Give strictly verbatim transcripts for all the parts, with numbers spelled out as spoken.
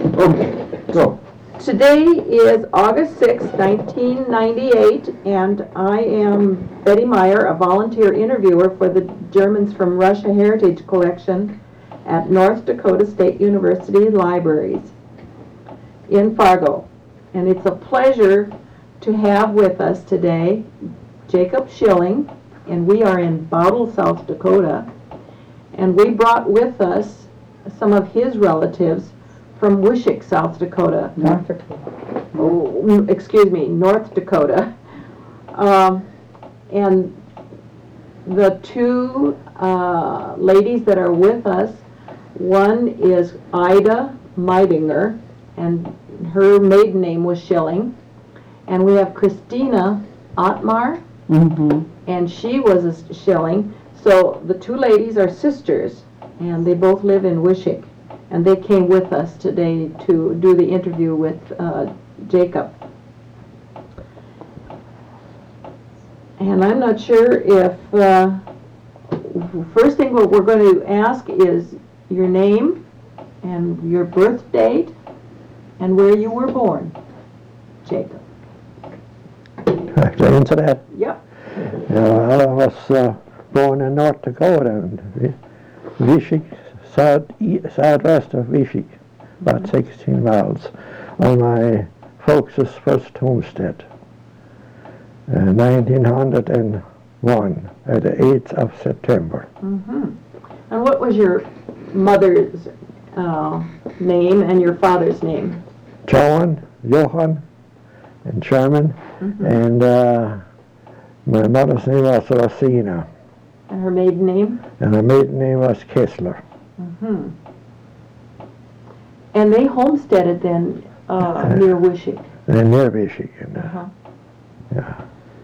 Okay, go. Today is August sixth, nineteen ninety-eight, and I am Betty Meyer, a volunteer interviewer for the Germans from Russia Heritage Collection at North Dakota State University Libraries in Fargo. And it's a pleasure to have with us today Jacob Schilling, and we are in Bottle, South Dakota. And we brought with us some of his relatives from Wishick, South Dakota. North Dakota. Oh, excuse me, North Dakota. Um, and the two uh, ladies that are with us, one is Ida Meidinger, and her maiden name was Schilling. And we have Christina Ottmar, Mm-hmm. and she was a Schilling. So the two ladies are sisters, and they both live in Wishick. And they came with us today to do the interview with uh, Jacob. And I'm not sure if, uh, first thing what we're going to ask is your name and your birth date and where you were born, Jacob. Actually, into that. Yep. Yeah, I was uh, born in North Dakota, in Wishick, south, east, southwest of Wishick, about mm-hmm. sixteen miles, on my folks' first homestead, uh, nineteen oh one, at the eighth of September. Mm-hmm. And what was your mother's uh, name and your father's name? John, Johann, in German, mm-hmm. and uh, my mother's name was Rosina. And her maiden name? And her maiden name was Kessler. Mm-hmm. And they homesteaded then uh, uh, near Wishick? Uh, near Wishick, and, uh, uh-huh. yeah.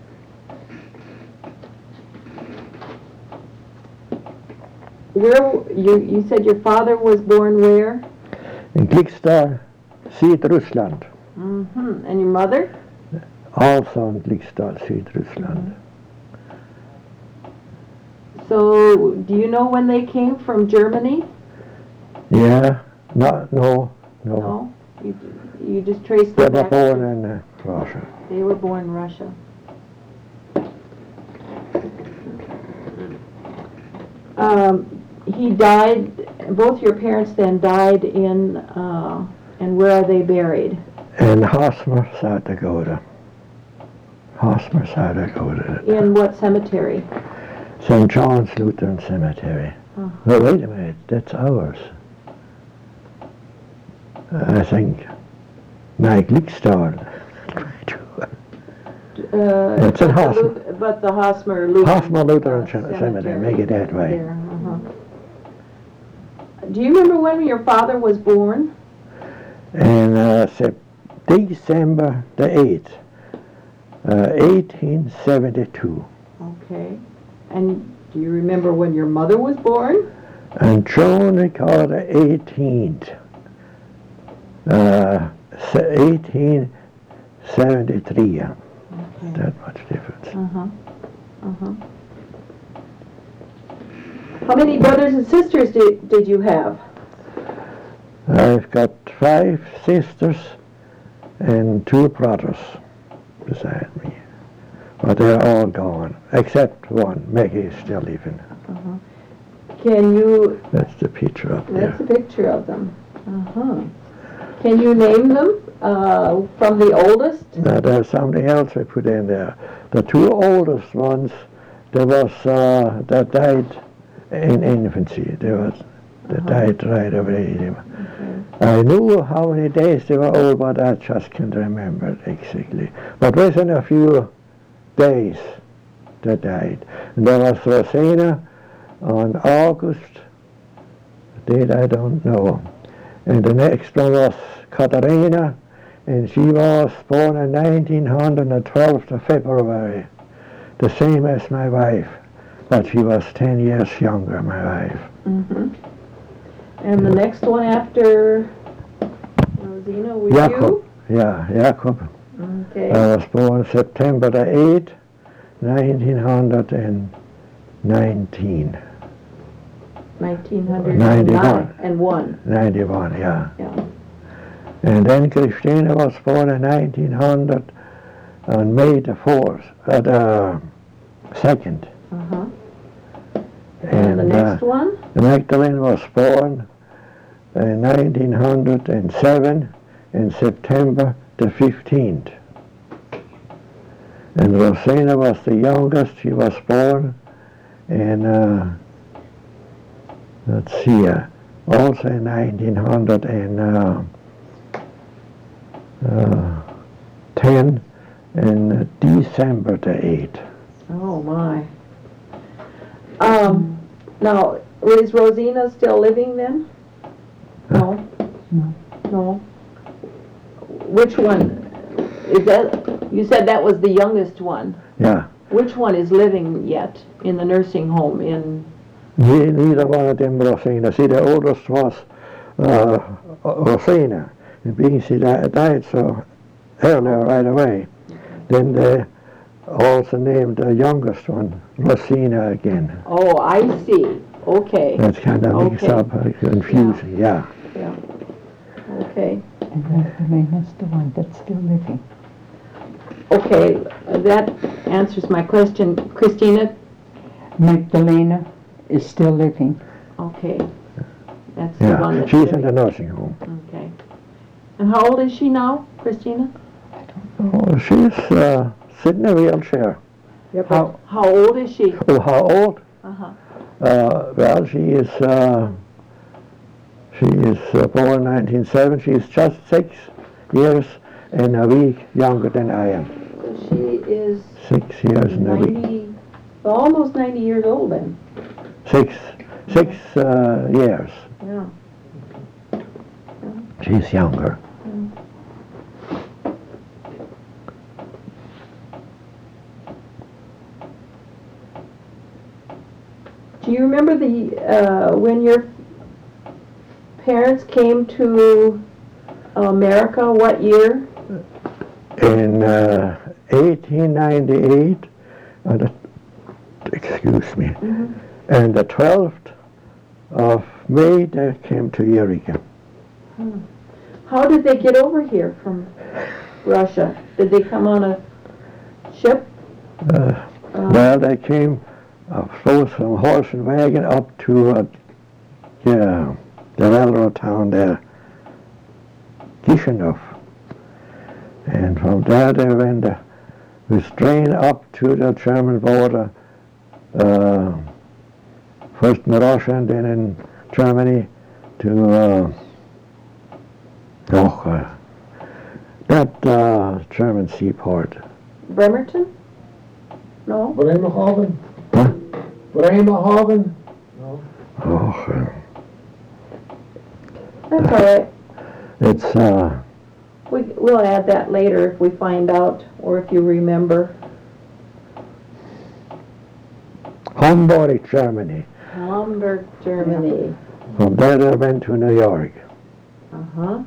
Where, you, you said your father was born where? In Glickstal, Syd-Russland. Mm-hmm. And your mother? Also in Glickstal, Syd-Russland. Mm-hmm. So, do you know when they came from Germany? Yeah, no, no, no. No? You, you just traced They them were back born to, in uh, Russia. They were born in Russia. Um, he died, both your parents then died in, uh, and where are they buried? In Hosmer, South Dakota. Hosmer, South Dakota. In what cemetery? Saint John's Lutheran Cemetery. Uh-huh. No, wait a minute, that's ours. I think. Mike Glickstal. Uh, it's in Hosmer. Luth- but the Hosmer Lutheran, Hosmer Lutheran uh, Cemetery. Cemetery. Make it that way. There, uh-huh. Do you remember when your father was born? In uh, December the eighth, uh, eighteen seventy-two. Okay. And do you remember when your mother was born? And June the eighteenth, uh, eighteen seventy-three. Okay. That much difference. Uh-huh. Uh-huh. How many brothers and sisters did, did you have? I've got five sisters and two brothers beside me. But they're all gone, except one. Maggie is still living. Uh-huh. Can you... That's the picture up there. That's a picture of them. Uh-huh. Can you name them uh, from the oldest? Now, there's something else I put in there. The two oldest ones, there was, uh, that died in infancy. They was, they uh-huh. died right away. Okay. I knew how many days they were old, but I just can't remember exactly. But within a few days, they died. And there was Rosina on August, the date I don't know. And the next one was Katarina, and she was born in nineteen twelve of February, the same as my wife, but she was ten years younger, my wife. Mm-hmm. And the next one after Rosina was Jacob. you? Yeah, Jacob. Okay. I was born September the eighth, nineteen nineteen. nineteen ninety-one. And one. ninety-one, yeah. Yeah. And then Christina was born in nineteen hundred on May the fourth, uh, the second. Uh-huh. And the And next uh, one? Magdalene was born in nineteen oh seven in September the fifteenth. And Rosina was the youngest. She was born in, uh, let's see, uh, also in nineteen ten in December the eighth. Oh, my. Um, now, is Rosina still living then? No? No. No? Which one? Is that, you said that was the youngest one. Yeah. Which one is living yet in the nursing home in, Ne- Neither one of them Rosina. See, the oldest was uh, Rosina. And being she di- died so earlier right away, then they also named the youngest one Rosina again. oh, I see. Okay, That's kind of mixed Okay. up, uh, confusing, yeah. yeah. Okay. And Magdalene is the one that's still living. Okay, that answers my question. Christina? Magdalena is still living. Okay. That's the one Yeah, that's she's in living. the nursing home. Okay. And how old is she now, Christina? Oh, she's uh, sitting in a wheelchair. How, How old is she? Oh, how old? Uh-huh. Uh, well, she is, uh, she is uh, born nineteen seventy. She's just six years and a week younger than I am. So she is Six years and a week. ninety, well, almost ninety years old then. Six, six uh, years. Yeah. She's younger. Do you remember the, uh, when your parents came to America, what year? In uh, eighteen ninety-eight, uh, the, excuse me, Mhm. and the twelfth of May they came to Eureka. How did they get over here from Russia? Did they come on a ship? Uh, Uh, well, they came uh, close from horse and wagon up to uh, yeah, the railroad town there, Kishinev. And from there they went uh, with train up to the German border, uh, first in Russia and then in Germany to uh, oh, uh, that uh, German seaport. Bremerton? No? Bremerhaven? Huh? Bremerhaven? Oh, uh, That's all right. it's uh, We, we'll add that later if we find out, or if you remember. Hamburg, Germany. Hamburg, Germany. From there they went to New York. Uh-huh.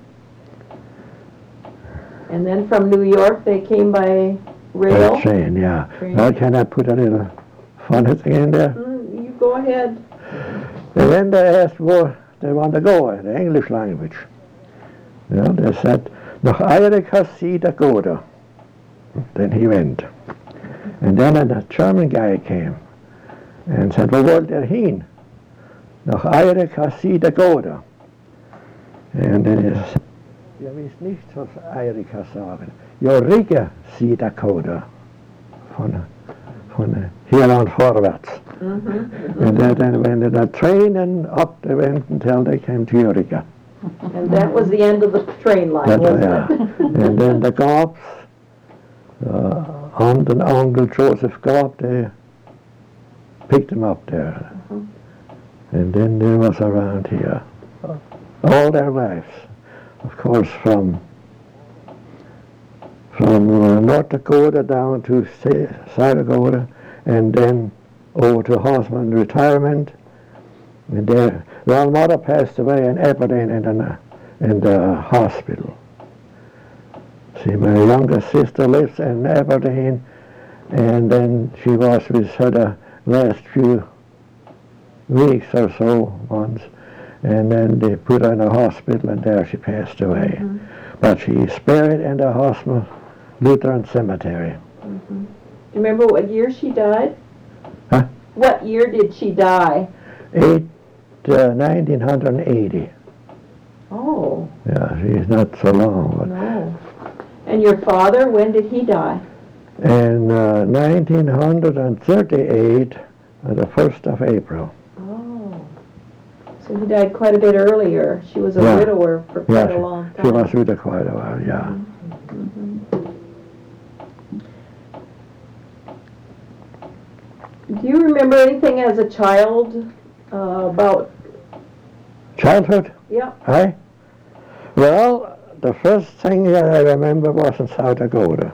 And then from New York, they came by rail? By train, yeah. Train. Now can I put a little funny thing in there? Mm, you go ahead. And then they asked where they want to go in the English language. You know, they said, nach Amerika sie Dakota. Then he went. And then a German guy came and said, wo wollt ihr hin? Nach Amerika sie Dakota. And then he said, ihr wisst nicht, was Amerika sagen. Eureka sie Dakota. Von, von hier an vorwärts. Mm-hmm. And then they went in a train and up they went until they came to Eureka. And that was the end of the train line, That, wasn't yeah. it? And then the Gaups, uh, aunt and uncle Joseph Gaup, they picked them up there. Mhm. And then they was around here all their lives. Of course, from from uh, North Dakota down to Sa- South Dakota, and then over to Horseman Retirement. And there, well, mother passed away in Aberdeen in the, in the hospital. See, my younger sister lives in Aberdeen, and then she was with her the last few weeks or so once, and then they put her in a hospital, and there she passed away. Mhm. But she is buried in the Hosmer Lutheran Cemetery. Do you remember what year she died? Huh? What year did she die? Eight, uh, nineteen eighty. Oh, Yeah, she's not so long. But no. And your father, when did he die? in uh, nineteen thirty-eight, uh, the first of April. Oh. So he died quite a bit earlier. She was a Yeah. widower for quite Yeah, a she, long time. she was with her quite a while, yeah. Do you remember anything as a child uh, about, Childhood, yeah, aye? Well, the first thing that I remember was in South Dakota.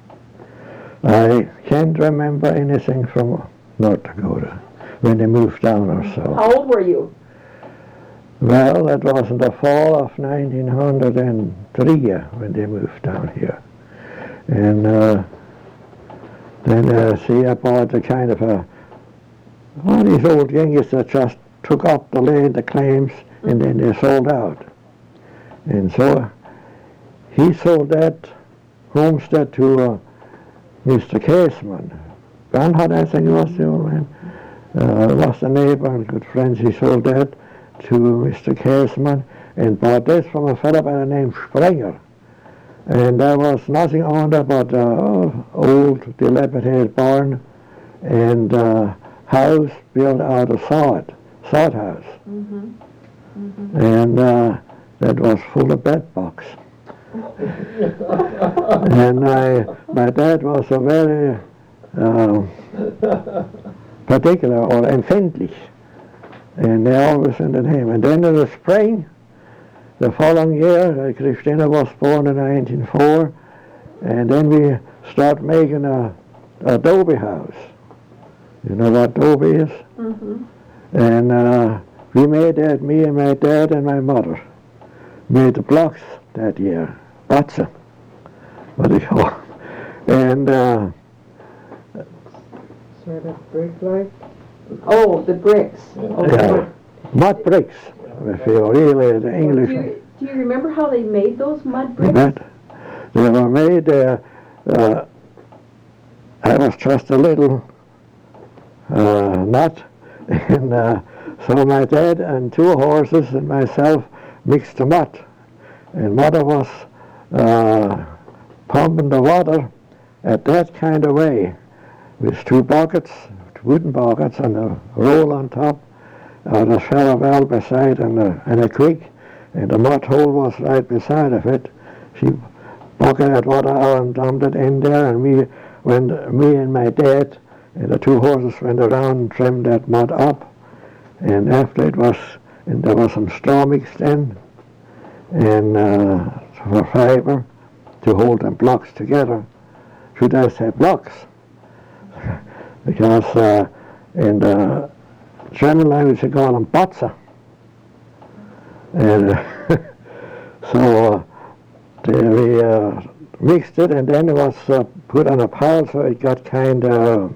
I can't remember anything from North Dakota when they moved down or so. how old were you? Well, that was in the fall of nineteen oh three uh, when they moved down here. And uh, then, uh, see, I bought a kind of a, one of these old Yankees that just took up the land, the claims, and then they sold out. And so he sold that homestead to uh, Mister Caseman. Bernhard, I think was the old man. Uh, was the neighbor and good friends. He sold that to Mister Caseman and bought this from a fellow by the name Springer. And there was nothing on there but uh, old dilapidated barn and uh, house built out of sod, sod house. Mm-hmm. Mm-hmm. And uh, that was full of bed bugs. And I, my dad was a very uh, particular or empfindlich. And they always sent it him. And then in the spring, the following year, uh, Christina was born in nineteen oh four, and then we start making a, a adobe house. You know what adobe is? Mm-hmm. And uh, we made that, me and my dad and my mother, made the blocks that year, Batza, what they call it. And uh, Sort of brick-like? Oh, the bricks. Okay. yeah, mud bricks, if you really, the Do English. you, do you remember how they made those mud bricks? That, they were made, uh, uh, I was just a little uh, nut, and uh, so my dad and two horses and myself mixed the mud. And mother was uh, pumping the water at that kind of way, with two buckets, wooden buckets, and a roll on top, and a shallow well beside, and a, and a creek, and the mud hole was right beside of it. She bucketed water out and dumped it in there, and we went, me and my dad and the two horses went around and trimmed that mud up. And after it was, and there was some straw mixed in, and uh, for fiber to hold them blocks together. Should I say blocks? Because uh, in the German language they call them Batza. And uh, so uh, they, we uh, mixed it, and then it was uh, put on a pile, so it got kind of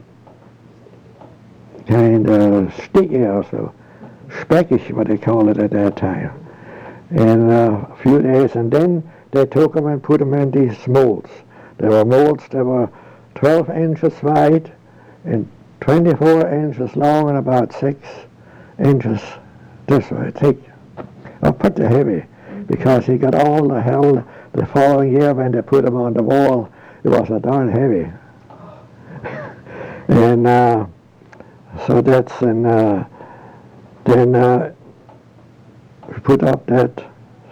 kind of sticky or so, speckish, what they call it at that time. And uh, a few days, and then they took them and put them in these molds. There were molds that were twelve inches wide and twenty-four inches long and about six inches this way thick. Oh, pretty heavy, because he got all the hell the following year when they put them on the wall. It was a darn heavy. And uh, so that's, and uh, then uh, we put up that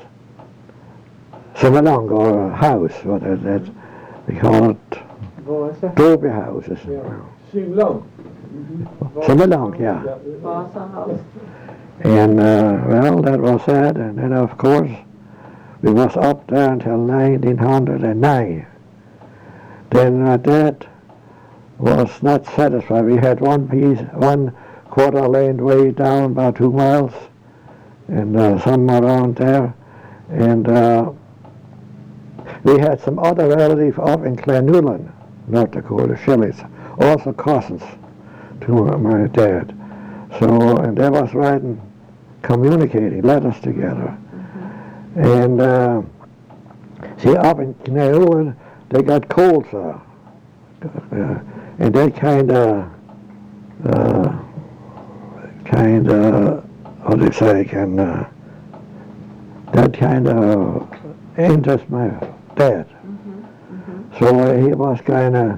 Samalong, or house, what is that? We call it Adobe houses. Simlong. Samalong, yeah. Vasa House. And uh, well, that was that, and then of course we was up there until nineteen oh nine. Then my dad was not satisfied. We had one piece, one quarter lane way down about two miles, and uh, somewhere around there, and uh, we had some other relatives up in Clanulin, North Dakota, Shillys, also cousins to my dad. So, and they was writing, communicating letters together. And uh, See, up in Canoe, they got coals there. Uh, and that kind of, uh, kind of, how do you say, can, uh, that kind of interests my dad. So uh, he was kind of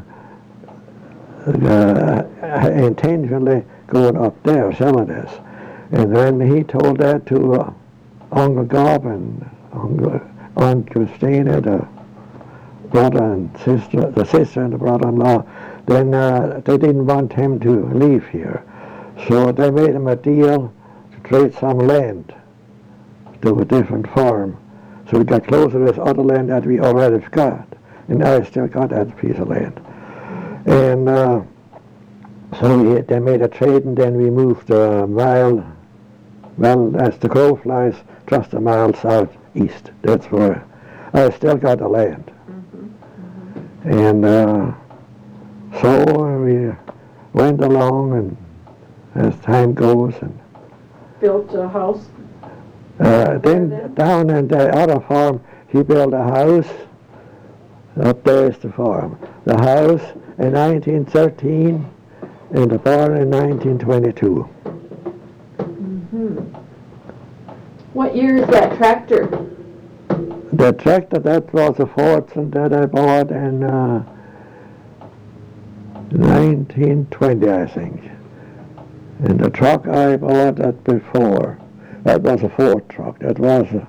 uh, intentionally going up there, selling this. And when he told that to uh, Uncle Gob and Uncle, Aunt Christina, the brother and sister, the sister and the brother-in-law, then uh, they didn't want him to leave here. So they made him a deal to trade some land to a different farm. So we got closer to this other land that we already got. And I still got that piece of land. And uh, so we, they made a trade, and then we moved a mile, well, as the crow flies, just a mile southeast. That's where I still got the land. Mm-hmm. Mm-hmm. And uh, so we went along, and as time goes, and Built a house. uh, then down in the other farm, he built a house. Up there is the farm. The house in nineteen thirteen and the barn in nineteen twenty-two. Mm-hmm. What year is that tractor? The tractor, that was a Fordson that I bought in uh, nineteen twenty, I think. And the truck I bought that before, that was a Ford truck. That was a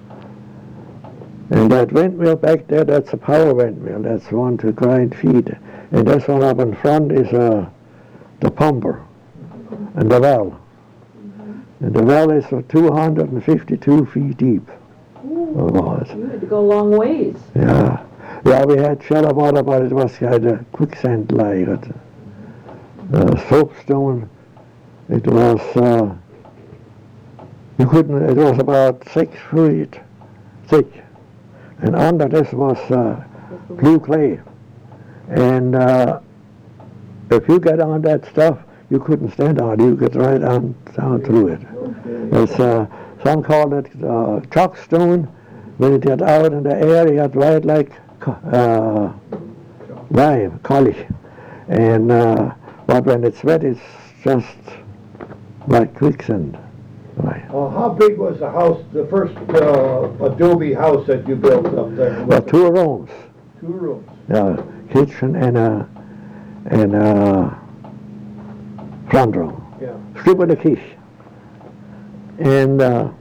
And that windmill back there, that's a power windmill. That's one to grind feed. And this one up in front is uh, the pumper and the well. Mm-hmm. And the well is uh, two hundred fifty-two feet deep. Ooh, it was. You had to go a long ways. Yeah. Yeah, we had shallow water, but it was kind of quicksand like it. Uh, soapstone. It was, uh, you couldn't, it was about six feet thick. And under this was uh, blue clay. And uh, if you get on that stuff, you couldn't stand on it. You could right on down through it. It's, uh, some call it uh, chalkstone. When it got out in the air, it got right like uh, lime, college. And uh, but when it's wet, it's just like quicksand. Right. Uh, how big was the house, the first uh, adobe house that you built up there? Well, two rooms. Two rooms. Yeah, kitchen and a and a front room. Yeah. Strip with a quiche. And uh,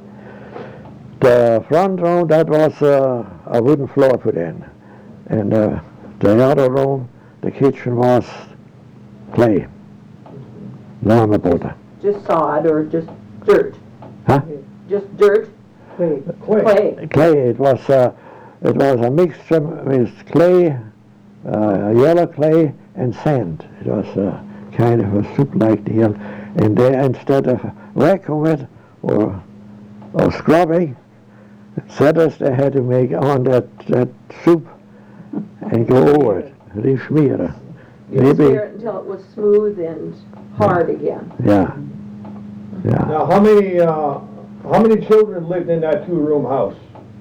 the front room, that was uh, a wooden floor put in, and uh, the other room, the kitchen was clay, marble. Just sod or just dirt? Huh? Just dirt? Clay. Clay. Clay. It was uh, it was a mixture with clay, uh, yellow clay, and sand. It was uh, kind of a soup-like deal. And they, instead of vacuuming it or or scrubbing, setters they had to make on that that soup and go over it, reschmieren. You smear it until it was smooth and hard again. Yeah. Yeah. Now, how many uh, how many children lived in that two-room house?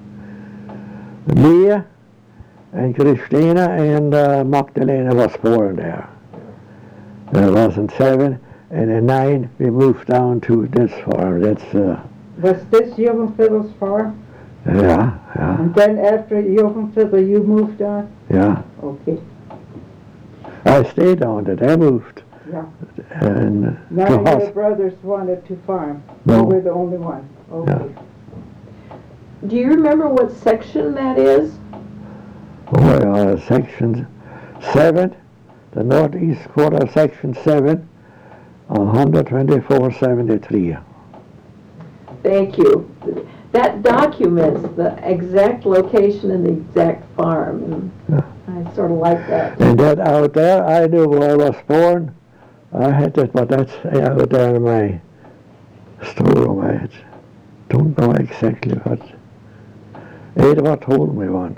Mia and Christina and uh, Magdalena was born there. There wasn't seven, and in nine we moved down to this farm. That's uh, Was this Jugendviertel's farm? yeah, yeah, And then after Jugendviertel you moved on? yeah. Okay. I stayed on it. I moved. Yeah. And None to of your hos- brothers wanted to farm? No. You were the only one? Okay. Do you remember what section that is? oh, uh, section seven, the northeast quarter, section seven, one twenty-four seventy-three. Thank you. That documents the exact location and the exact farm. And Yeah. I sort of like that. And that out there, I knew where I was born. I had it, but that's out there in my storeroom. I had, don't know exactly what. Edward told me once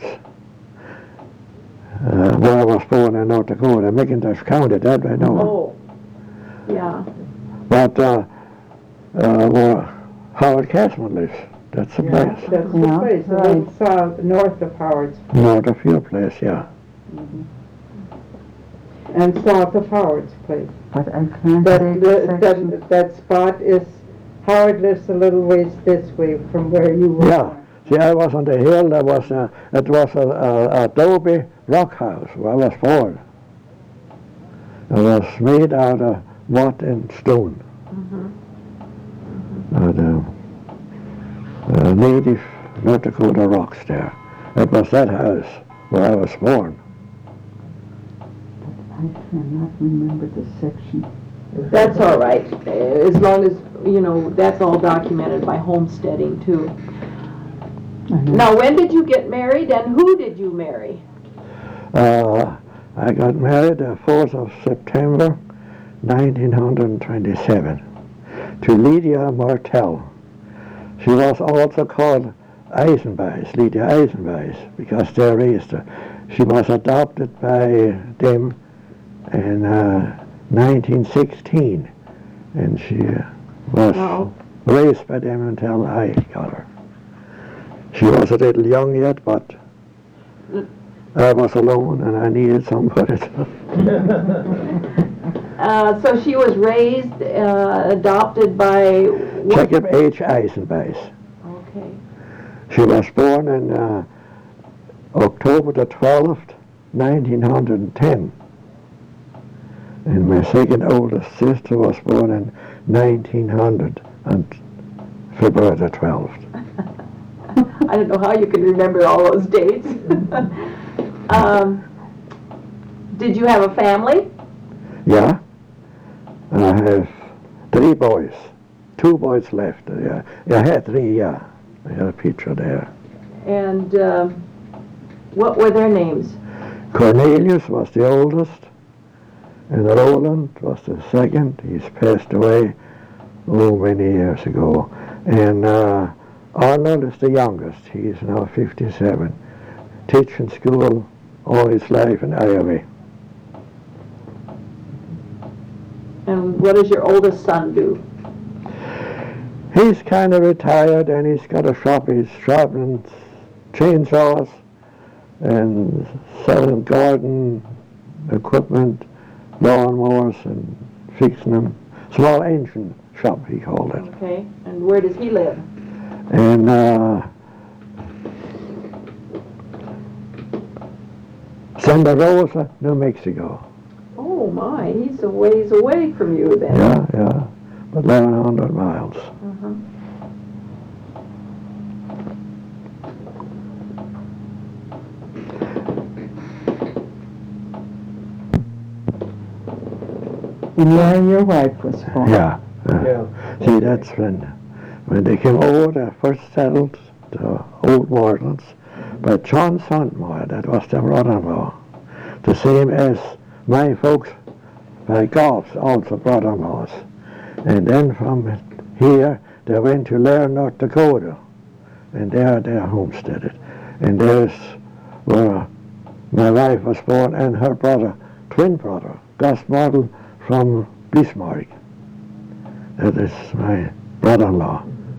uh, where I was born in North Dakota, McIntosh County, that I know. Oh, yeah. But uh, uh, where Howard Cashman lives, that's the Yeah, place. that's the Yeah, place, a right. little south, north of Howard's, North of your place, yeah. and south of Howard's place. But I can't That, say the that, section. that, that spot is, Howard lives a little ways this way from where you were Yeah. born. See, I was on the hill. There was a, it was a, a adobe rock house where I was born. It was made out of wood and stone. And, uh, uh, native North Dakota rocks there. It was that house where I was born. I cannot remember the section. That's all right, as long as, you know, that's all documented by homesteading too. I know. Now, when did you get married and who did you marry? Uh, I got married the fourth of September, nineteen twenty-seven, to Lydia Martel. She was also called Eisenbeis, Lydia Eisenbeis, because they raised her. She was adopted by them in uh, nineteen sixteen, and she uh, was No. raised by them until I got her. She was a little young yet, but I was alone and I needed somebody to... Uh, so she was raised, uh, adopted by what? Jacob H. Eisenbeis. Okay. She was born on uh, October the twelfth, nineteen ten. And my second oldest sister was born in nineteen hundred on February the twelfth. I don't know how you can remember all those dates. um, did you have a family? Yeah. And I have three boys. Two boys left. Yeah. I had three, yeah. I had a picture there. And uh, what were their names? Cornelius was the oldest, and Roland was the second. He's passed away, oh, many years ago. And uh, Arnold is the youngest. He's now fifty-seven. Teaching school all his life in Iowa. And what does your oldest son do? He's kind of retired, and he's got a shop. He's sharpening chainsaws and selling garden equipment, lawnmowers, and fixing them. Small engine shop, he called it. Okay. And where does he live? And uh, Santa Rosa, New Mexico. Oh my, he's a ways away from you then. Yeah, yeah, but eleven hundred miles. Uh-huh. And where your wife was born. Yeah. uh, Yeah. See, that's when, when they came over, they first settled the Old Morlands. But John Sondmore, that was their brother-in-law, the same as my folks by Goffs, also brother-in-laws. And then from here, they went to Lair, North Dakota, and there they homesteaded. And there's where my wife was born, and her brother, twin brother, Gus Model from Bismarck. That is my brother-in-law.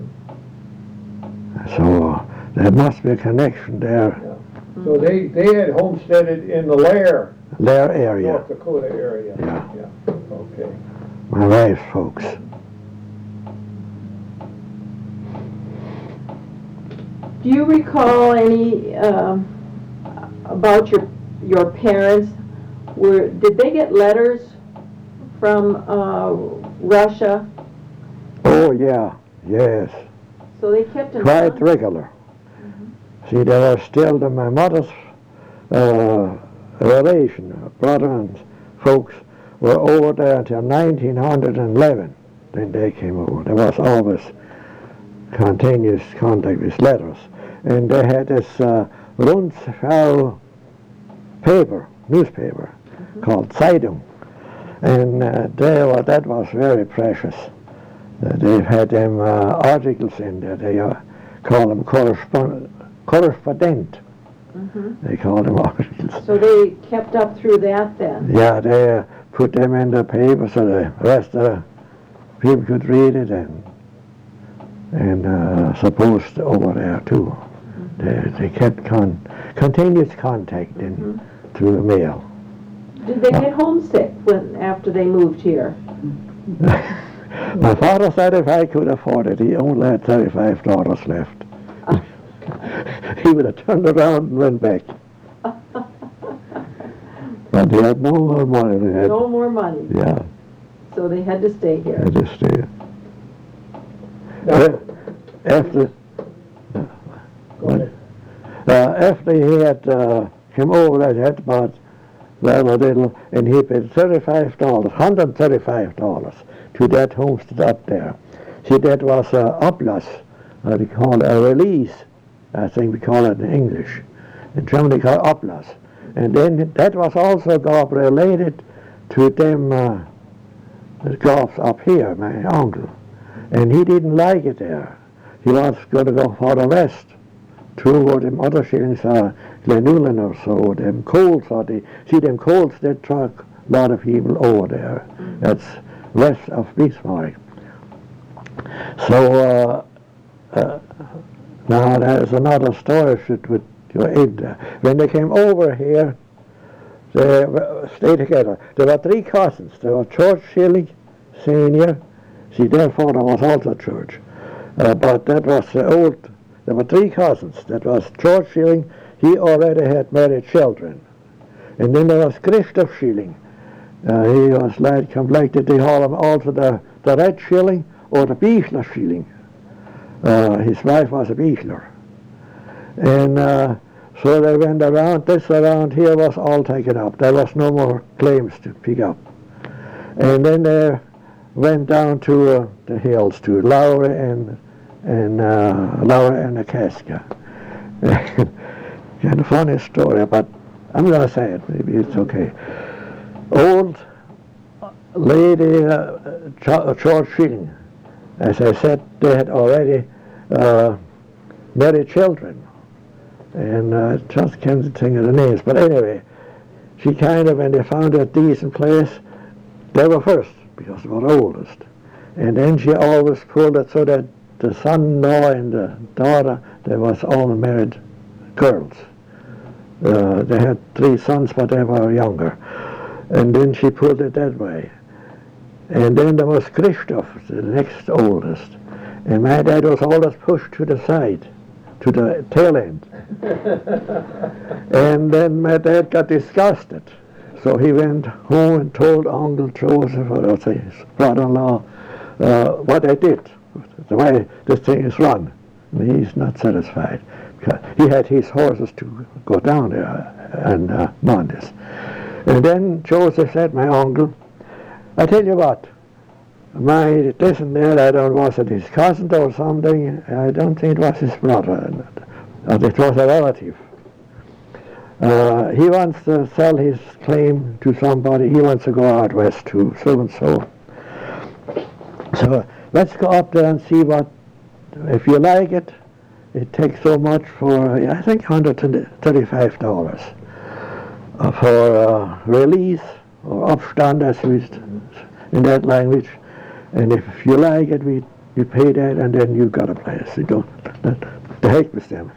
So there must be a connection there, So they, they had homesteaded in the Lair, Lair area, North Dakota area. Yeah. Yeah, okay. my wife's folks. Do you recall any um, about your your parents? Were did they get letters from uh, Russia? Oh, yeah, yes, So they kept in quite contact? regular. See, there was still the, my mother's uh, relation, brother and folks were over there until nineteen eleven. Then they came over. There was always continuous contact with letters. And they had this uh, Rundschau paper, newspaper, Mm-hmm. called Zeitung. And uh, they were, that was very precious. Uh, they had them uh, articles in there. They uh, call them correspond, correspondent. Mm-hmm. They call them articles. So they kept up through that then? Yeah, they uh, put them in the paper so the rest of the people could read it, and and uh, supposed over there too. They, they kept con- continuous contact in, Mhm. through the mail. Did they get homesick when, after they moved here? My father said if I could afford it, he only had thirty-five dollars left. He would have turned around and went back. But they had no more money. They had, No more money, yeah, so they had to stay they here. had to stay. Uh, after, Go ahead. uh, after he had uh, come over, I had about well a little, and he paid thirty-five dollars, one hundred thirty-five dollars to that homestead up there. See, that was a oblast, what we call a release, I think we call it in English. In German they call it oblast. And then that was also got related to them uh, golfs up here, my uncle. And he didn't like it there. He was going to go further west, toward them other shillings, uh, Glenullin or so, them coals, or the, see them coals that truck a lot of people over there. Mm-hmm. That's west of Bismarck. So, uh, uh, now there's another story that would go in there. When they came over here, they uh, stayed together. There were three cousins. There were George Schilling, Senior. See, their father was also George. Uh, but that was the old, there were three cousins. That was George Schilling. He already had married children. And then there was Christoph Schilling. Uh, he was like, complected, they call him also the, the Red Schilling or the Bichler Schilling. Uh, his wife was a Bichler. And uh, so they went around, this around here was all taken up. There was no more claims to pick up. And then they went down to uh, the hills to Lowry and and uh, Lowry and Akaska. Kind of funny story, but I'm going to say it. Maybe it's okay. Old lady uh, George Schilling, as I said, they had already uh, married children, and uh, just can't think of the names. But anyway, she kind of, when they found a decent place, they were first because they were oldest, and then she always pulled it so that the son-in-law and the daughter, they was all married girls. Uh, they had three sons, but they were younger. And then she put it that way. And then there was Christoph, the next oldest. And my dad was always pushed to the side, to the tail end. And then my dad got disgusted. So he went home and told Uncle Joseph, or his brother-in-law, uh, what I did, the way this thing is run. And he's not satisfied. Because he had his horses to go down there and uh, mount this. And then Joseph said, my uncle, I tell you what, my this and that, I don't know, was it his cousin or something? I don't think it was his brother. It was a relative. Uh, he wants to sell his claim to somebody. He wants to go out west to so and so. So let's go up there and see what, if you like it, it takes so much for, I think, one hundred thirty-five dollars uh, for uh, release or Abstand, as we in that language. And if you like it, we you pay that, and then you got a place. You don't, the heck with them.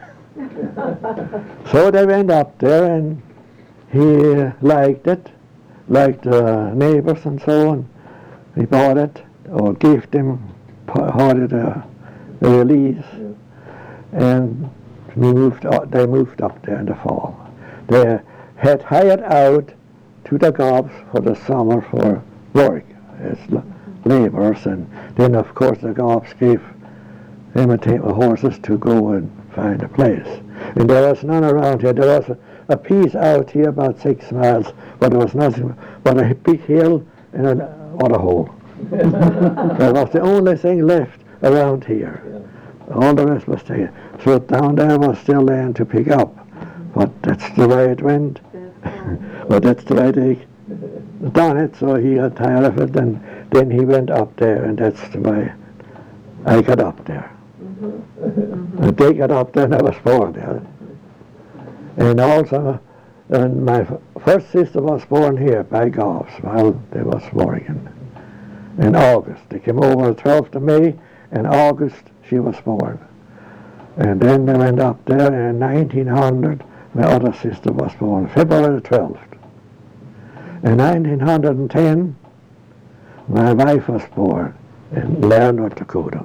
So they went up there, and he uh, liked it, liked the neighbors and so on. He bought it or gave them part of the release. And moved. They moved up there in the fall. They had hired out to the Gobs for the summer for work as laborers, and then of course the Gobs gave them a team of horses to go and find a place. And there was none around here. There was a, a piece out here about six miles, but there was nothing but a big hill and a waterhole. That was the only thing left around here. All the rest was taken. So down there was still land to pick up. But that's the way it went. But that's the way they done it. So he got tired of it, and then he went up there, and that's the way I got up there. Mm-hmm. And they got up there, and I was born there. And also, and my first sister was born here by Gobs while they was working. In August. They came over the twelfth of May, and August she was born. And then they went up there, and in nineteen hundred, my other sister was born, February twelfth. In nineteen ten, my wife was born in Lair, North Dakota.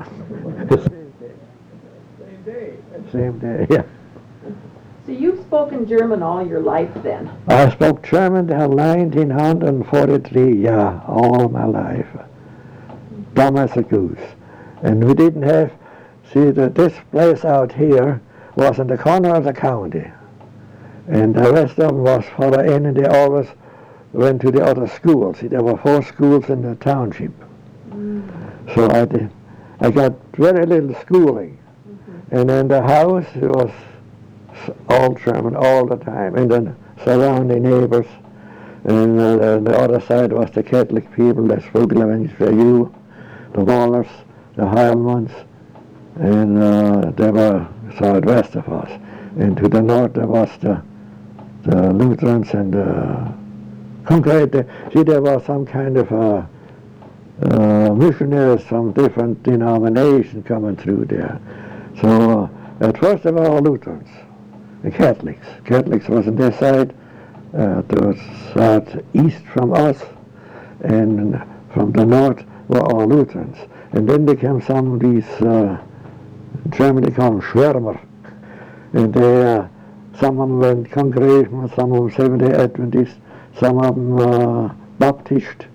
Same day. Same day, yeah. So you've spoken German all your life then? I spoke German till nineteen forty-three, yeah, all my life. Dumb as a goose. And we didn't have, see, that this place out here was in the corner of the county. And the rest of them was further in, and they always went to the other schools. See, there were four schools in the township. Mm. So I did, I got very little schooling. Mm-hmm. And in the house, it was all German all the time, and then surrounding neighbors. And uh, the other side was the Catholic people, the Spoglevens, the you, the Wallers, the Heilmans, and uh, they were southwest of us. And to the north there was the, the Lutherans and the Concrete. See, there was some kind of uh, uh, missionaries from different denominations coming through there. So uh, at first they were all Lutherans. The Catholics. Catholics was on this side, uh, to southeast from us, and from the north were all Lutherans. And then there came some of these, uh, in Germany call them Schwärmer, and they, uh, some of them went Congregational, some of them Seventh-day Adventist, some of them uh, Baptist,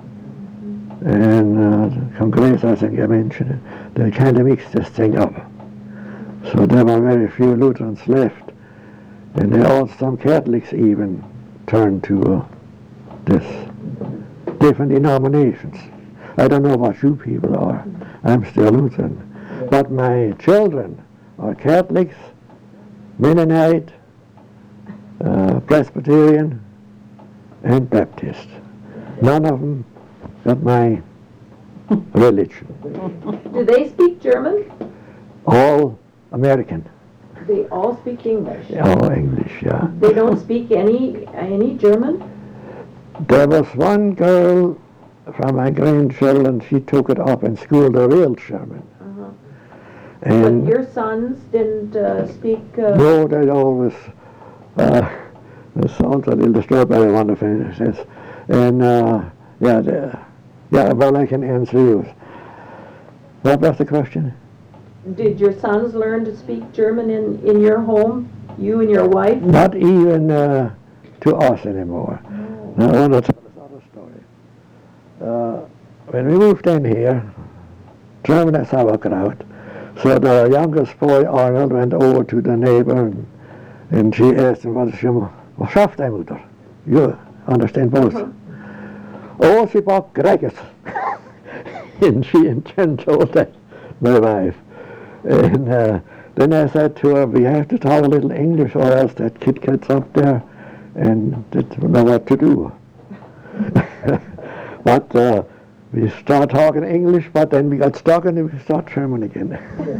and uh, Congress, I think I mentioned it. They kind of mixed this thing up. So there were very few Lutherans left. And they all, some Catholics even turned to uh, this different denominations. I don't know what you people are. I'm still Lutheran. But my children are Catholics, Mennonite, uh, Presbyterian, and Baptist. None of them got my religion. Do they speak German? All American. They all speak English. All English, yeah. They don't speak any any German? There was one girl from my grandchildren, she took it up in school, the real German. Uh-huh. And But your sons didn't uh, speak... Uh, no, they always, uh, the salt a little strawberry one of them says. And, uh, yeah, the, yeah, well, I can answer you. What was the question? Did your sons learn to speak German in, in your home, you and your wife? Not even uh, to us anymore. Oh. Now, I want to tell this other story. Uh, when we moved in here, German is sauerkraut. So the youngest boy, Arnold, went over to the neighbor, and, and she asked him, what is your, was schafft deine Mutter? You understand both? Uh-huh. Oh, sie bought Gregis. And she in turn told that, my wife. And uh, then I said to her, we have to talk a little English or else that kid gets up there and doesn't know what to do. But uh, we start talking English, but then we got stuck and we start German again.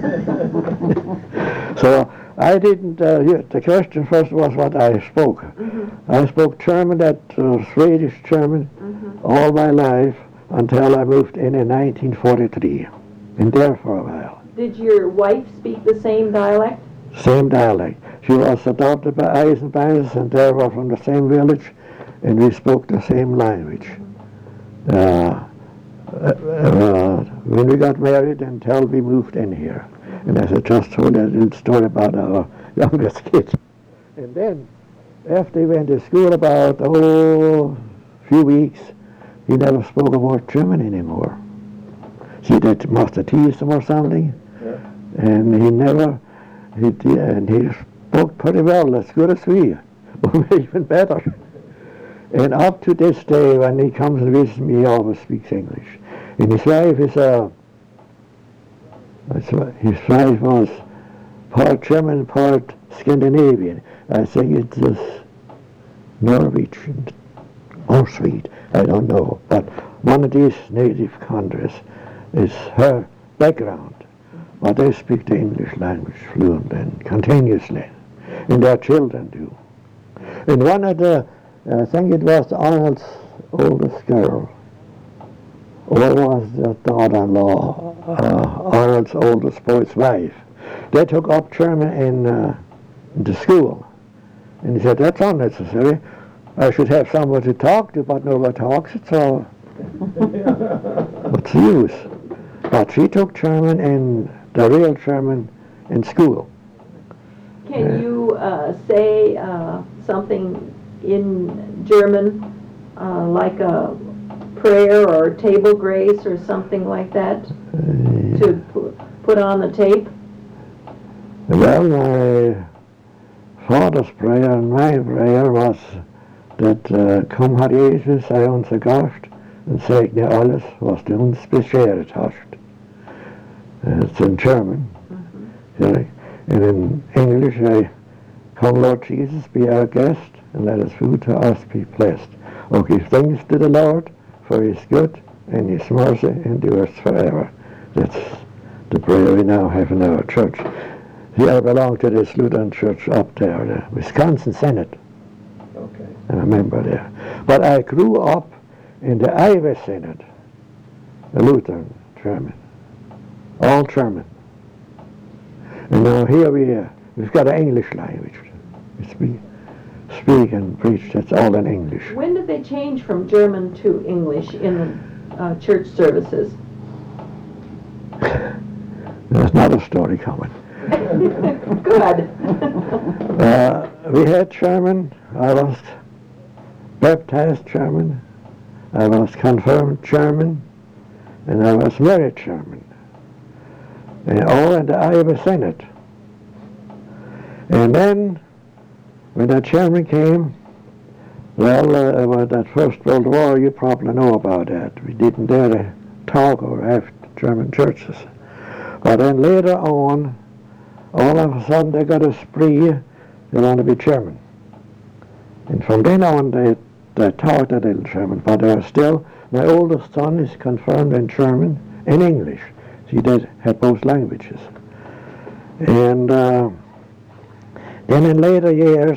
So I didn't, uh, the question first was what I spoke. Mm-hmm. I spoke German, that uh, Swedish German, mm-hmm. all my life until I moved in in nineteen forty-three, and there for a while. Did your wife speak the same dialect? Same dialect. She was adopted by Eisenbahns, and they were from the same village, and we spoke the same language. Uh, uh, when we got married, until we moved in here. And as I just told you a little story about our youngest kid. And then, after he went to school about, oh, a few weeks, he never spoke a word German anymore. See, that must have teased him or something. Yeah. And he never, he, and he spoke pretty well, as good as we, or even better. And up to this day, when he comes and visits me, he always speaks English. And his wife is a, his wife was part German, part Scandinavian. I think it is Norwegian or Swede, I don't know. But one of these native countries is her background. But they speak the English language fluently and continuously, and their children do. And one of the, I think it was Arnold's oldest girl, or was the daughter-in-law, uh, Arnold world's oldest poet's wife. They took up German in, uh, in the school. And he said, that's unnecessary. I should have someone to talk to, but nobody talks it, so what's the use? But she took German in, the real German, in school. Can you uh, say uh, something in German, uh, like a prayer or table grace or something like that, Uh, to pu- put on the tape? well, my father's prayer and my prayer was dat uh, kom Herr Jesus, sei unser Gast und segne alles, was du uns beschert hast. Uh, it's in German. Mm-hmm. Yeah. And in English, I come, Lord Jesus, be our guest, and let his food to us be blessed. Oh, give thanks to the Lord, for his good, and his mercy endures forever. That's the prayer we now have in our church. See, I belong to this Lutheran church up there, the Wisconsin Synod. Okay. I'm a member there. But I grew up in the Iowa Synod, the Lutheran German, all German. And now here we uh, we've got an English language. We speak, speak and preach. That's all in English. When did they change from German to English in the uh, church services? There's another story coming. Good. Uh, we had German. I was baptized German. I was confirmed German, and I was married German. And all in the Iowa Synod. And then, when the German came, well, uh, with that First World War, you probably know about that. We didn't dare to talk or have German churches. But then later on, all of a sudden they got a spree, they want to be German. And from then on, they, they talked a little German, but they are still, my oldest son is confirmed in German and English. He did have both languages. And uh, then in later years,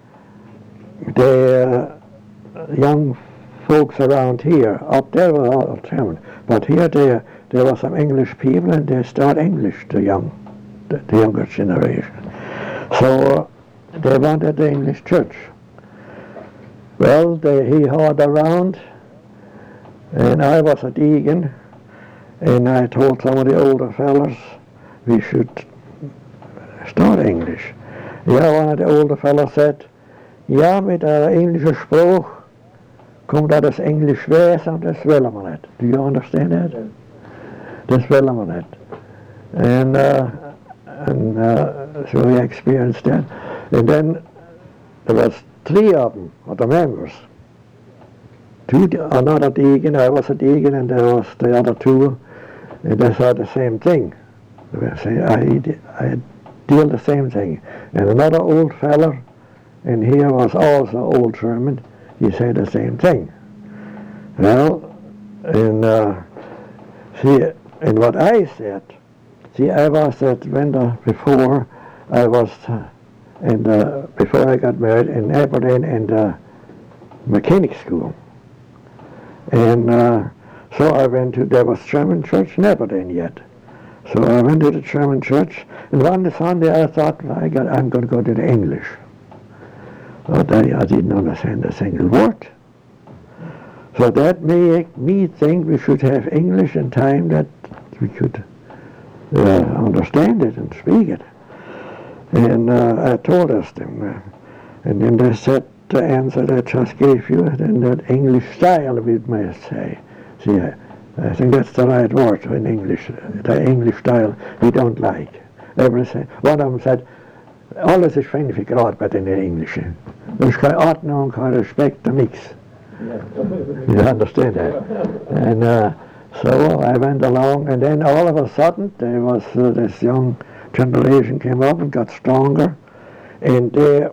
the uh, young folks around here, up there were all German, but here there, there were some English people and they start English, the young, the, the younger generation. So uh, they wanted the English church. Well, they, he hard around, and I was a deacon. And I told some of the older fellas we should start English. Yeah, one of the older fellas said, ja, mit der englischen Spruch kommt da das Englisch Wesen und das wollen wir nicht. Do you understand that? Das wollen wir nicht. And, uh, and uh, so we experienced that. And then there was three of them, of the members. Two, another deacon, I was a deacon, and there was the other two. And they said the same thing. I, I did the same thing. And another old feller, and here was also old German, he said the same thing. Well, and uh, see, and what I said, see, I was at Wender before, I was, uh, and uh, before I got married in Aberdeen in the mechanic school. And uh, so I went to, there was German church in Aberdeen yet. So I went to the German church, and one Sunday I thought, I got, I'm going to go to the English. But I, I didn't understand a single word. So that made me think we should have English in time that we could uh, understand it and speak it. And uh, I told us them, uh, and then they said the answer that I just gave you, in that English style, we may say. See, I, I think that's the right word in English. The English style we don't like. Everything. One of them said, alles ist fünf Grad bei den Englischen. There's keine Ordnung, kein Respekt, nichts. You understand that? And uh, so I went along, and then all of a sudden there was uh, this young generation came up and got stronger, and they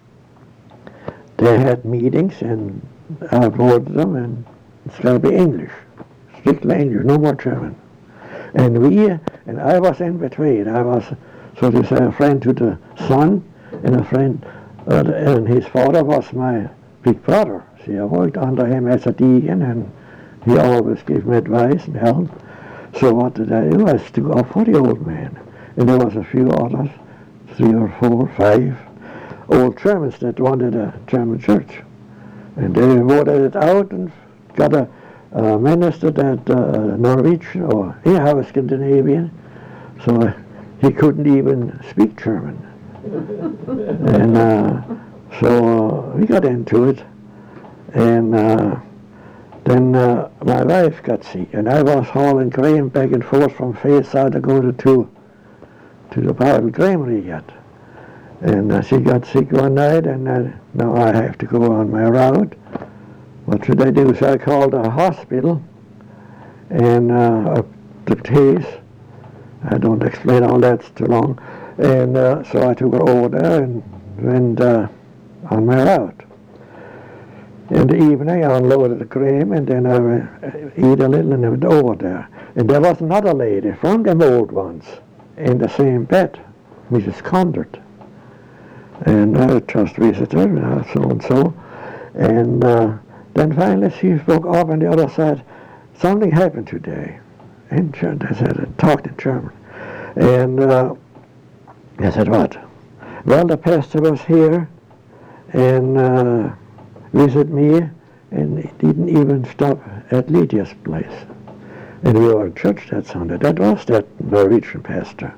they had meetings, and I voted them, and it's going to be English, strictly English, no more German. And we, and I was in between. I was, so to say, a friend to the son, and a friend, uh, and his father was my big brother. See, I worked under him as a deacon, and he always gave me advice and help. So what did I do? I stood up for the old man. And there was a few others, three or four, five, old Germans that wanted a German church. And they voted it out and got a, a minister that uh, Norwegian or yeah, was Scandinavian, so uh, he couldn't even speak German. And uh, so uh, we got into it, and uh, then uh, my wife got sick, and I was hauling grain back and forth from Fayside to go to to, to the Bible Creamery yet. And uh, she got sick one night, and uh, now I have to go on my route. What should I do? So I called a hospital, and uh, the case. I don't explain all that, it's too long. And uh, so I took her over there and went uh, on my route. In the evening, I unloaded the cream, and then I went, uh, eat a little, and I went over there. And there was another lady from them old ones in the same bed, Missus Condert. And I just visited her, uh, so and so. And uh, then finally she spoke up on the other side, something happened today. In German, I said, I talked in German. And uh, I said, what? Well, the pastor was here and uh, visited me, and he didn't even stop at Lydia's place. And we were in church that Sunday. That was that Norwegian pastor.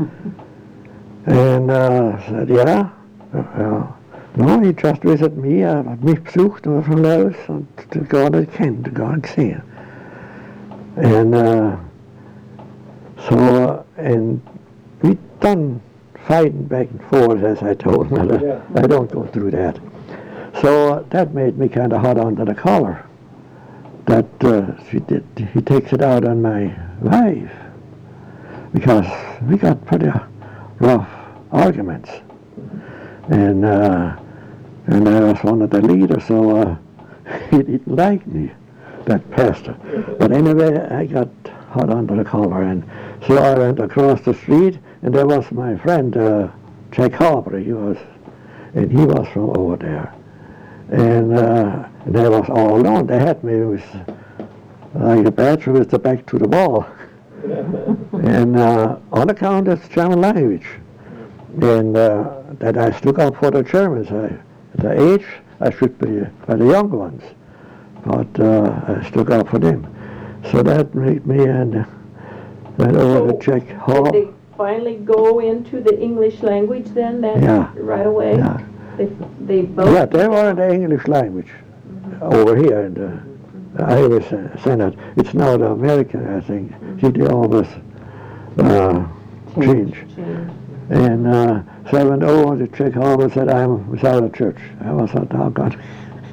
And uh, I said, yeah. Uh, no, he just visited me. Jeg har mich besucht und von Laos und gar nicht kennt, gar nicht gesehen. And uh, so, uh, and we done fighting back and forth, as I told him. Yeah. I don't go through that. So uh, that made me kind of hot under the collar. That uh, she did, he takes it out on my wife, because we got pretty rough arguments. And uh, and I was one of the leaders, so uh, he didn't like me, that pastor. But anyway, I got hot under the collar, and so I went across the street, and there was my friend uh, Jack Harper. He was, and he was from over there, and uh, they was all alone. They had me with like a badger with the back to the wall, and uh, on account of German language. And uh, that I stood up for the Germans. I, at the age, I should be for the young ones, but uh, I stood up for them. So that made me and went over to Czech Hall. Did they finally go into the English language then, that Yeah. right away? Yeah, They, they both? yeah, they were in the English language over here in the Irish Senate. It's now the American, I think. See, they always uh, change. Change. And uh, so I went over to Czech Hall and said, I'm without a church. I was a doggone.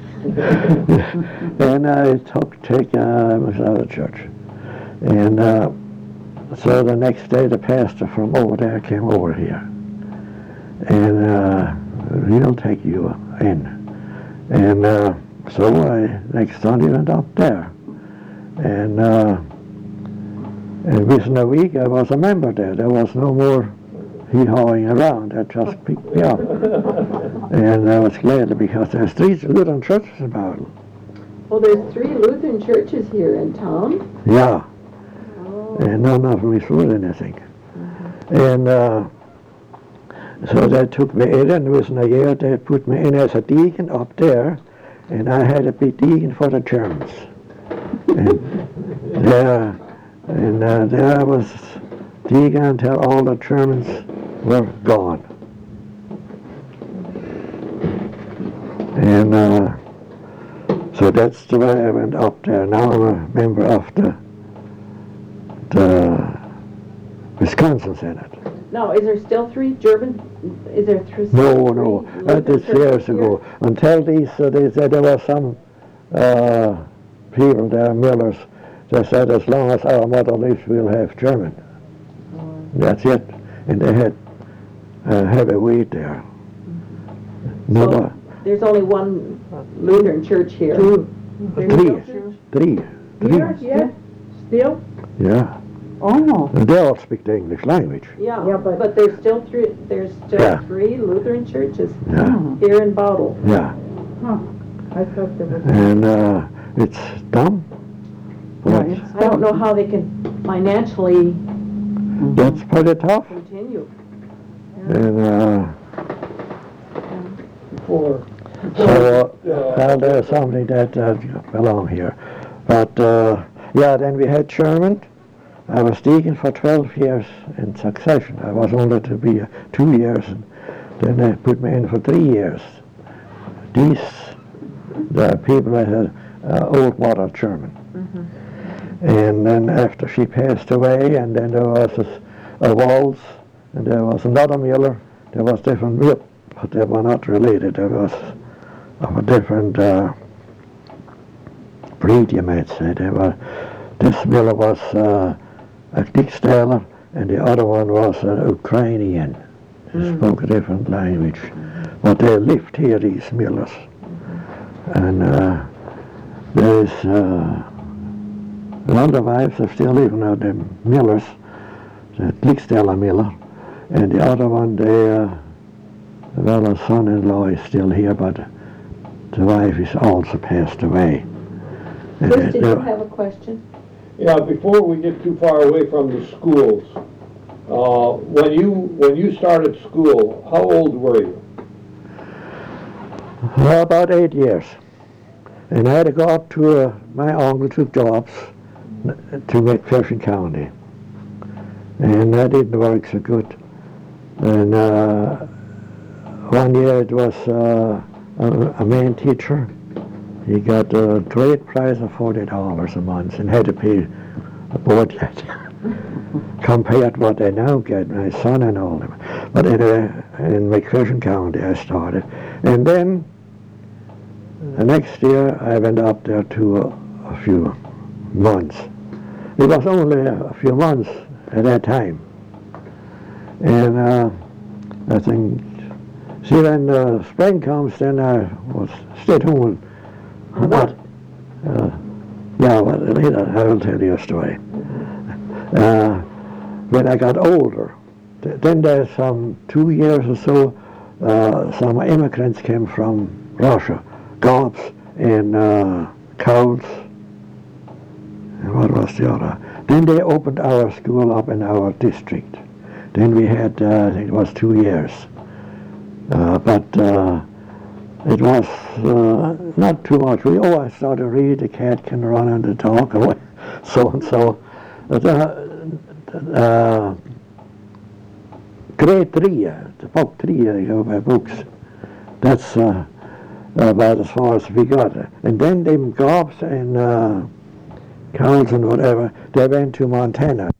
And I took Czech, uh, I was without a church. And uh, so the next day the pastor from over there came over here. And uh, he'll take you in. And uh, so I next Sunday went up there. And, uh, and within a week I was a member there. There was no more hee-hawing around. That just picked me up. And I was glad, because there's three Lutheran churches about it. Well, there's three Lutheran churches here in town. Yeah, Oh. and none of them is worth anything. And uh, so they took me in, and within a year they put me in as a deacon up there, and I had to be deacon for the Germans. And there, and uh, there I was deacon until all the Germans were gone. And uh, so that's the way I went up there. Now I'm a member of the, the Wisconsin Senate. Now, is there still three German, is there three? No, no, three that Lutheran is years churches here? ago. Until these, uh, they said there were some uh, people there, Millers, they said as long as our mother lives, we'll have German. That's it. And they had uh, heavy weight there. No, So, there's only one Lutheran church here. Two. three, three, three. Here, yeah, still? Yeah, Oh, no. and they all speak the English language. Yeah, Yeah, but- but there's still three, there's still Yeah. three Lutheran churches Yeah, Oh, here in Bowdle. yeah. huh. I thought there was. And uh, it's dumb. Yeah, But it's I don't know how they can financially That's pretty tough. continue. And uh, For, so uh, well, there's something that uh, belong here. But uh, yeah, then we had German. I was deacon for twelve years in succession. I was only to be uh, two years, and then they put me in for three years. These the people that had uh, old water German. And then after she passed away, and then there was a, a waltz, and there was another Miller. There was different Miller, but they were not related. There was of a different uh, breed, you might say. They were. This Miller was uh, a Dickstaler, and the other one was an Ukrainian. They Mm. spoke a different language, but they lived here, these Millers. And uh, there's uh, one of the wives are still living out, the Millers, the Dickstaler Miller, and the other one, they, uh, well, her son-in-law is still here, but the wife is also passed away. And Chris, did they- you have a question? yeah, before we get too far away from the schools, uh, when you, when you started school, how old were you? Well, about eight years. And I had to go up to, uh, my uncle took jobs to McPherson County. And that didn't work so good. And uh, one year it was uh, a, a man teacher. He got a great price of forty dollars a month and had to pay a board yet. Compared to what I now get, my son and all them. But anyway, in McPherson County I started. And then the next year I went up there to a, a few months. It was only a few months at that time. And uh, I think, see, when uh, spring comes, then I was stayed home. But, uh, yeah, well, later I will tell you a story. Uh, when I got older, th- then there's some two years or so, uh, some immigrants came from Russia, Gobs and uh, Cows, and what was the other? Then they opened our school up in our district. Then we had, uh, I think it was two years. Uh, but uh, it was uh, not too much. We, oh, I started to read, the cat can run and the dog, or so and so. But, uh, uh, grade three, uh, the book three, uh, you know, my books. That's uh, about as far as we got. And then them Gobs and uh, Cows and whatever, they went to Montana.